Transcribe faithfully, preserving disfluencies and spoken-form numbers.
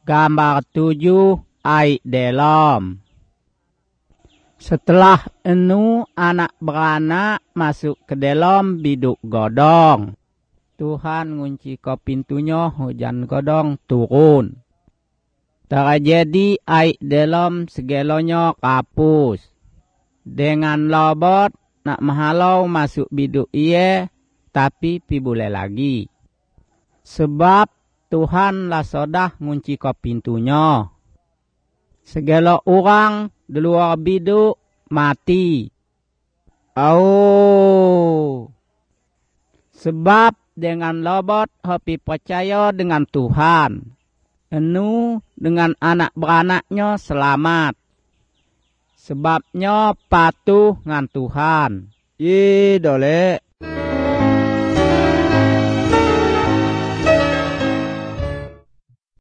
Gambar tujuh ai delom. Setelah enu anak beranak masuk ke dalam biduk godong. Tuhan ngunci ke pintunya, hujan godong turun. Terjadi ai delom segelonyo kapus. Dengan lobot nak mahalau masuk biduk iye, tapi pi boleh lagi. Sebab Tuhan lah sodah ngunci ke pintunya. Segala orang di luar biduk mati. Oh. Sebab dengan lobot hopi percaya dengan Tuhan. Enu dengan anak beranaknya selamat. Sebabnya patuh ngan Tuhan. Ye dole.